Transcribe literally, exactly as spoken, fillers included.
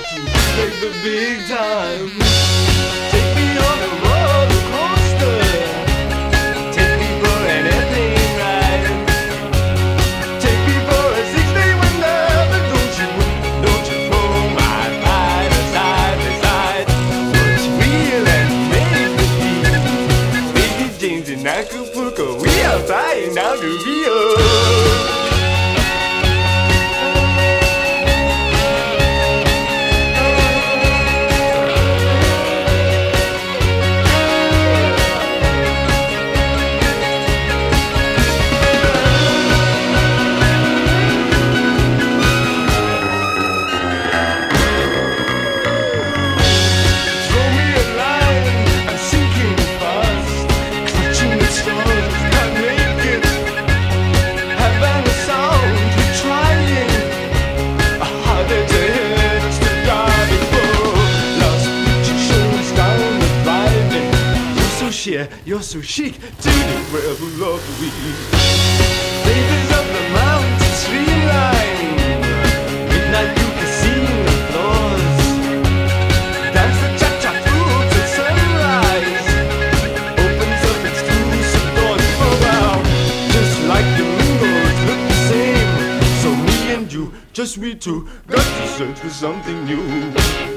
to make the big time. Take me on a roller coaster. Take me for an airplane ride. Take me for a six-day wonder. But don't you, don't you pull my ride side by side. What's real and make believe? Baby James in Acapulco, we are flying down to Rio. You're so chic to the rebel of the week. Flavors of the mountain streamline. Midnight you casino floors. Dance the cha-cha through till sunrise. Opens up exclusive doors for wow. Just like the windows look the same. So me and you, just we two, got to search for something new.